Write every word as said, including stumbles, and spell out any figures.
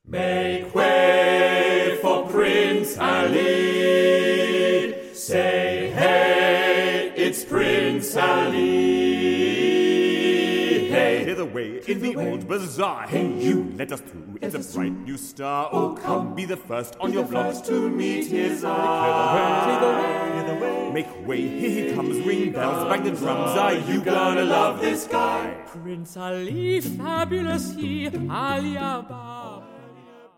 Make way for Prince Ali. Say hey, it's Prince Ali. Hey, hither way in the old bazaar. Hey, you, let us through. It's a bright new star. Oh, come, be the first on your block to meet his eye. Hither way, make way, here he comes. Ring bells, bang the drums. Are you gonna love this guy? Prince Ali, fabulous he, Ali Abba.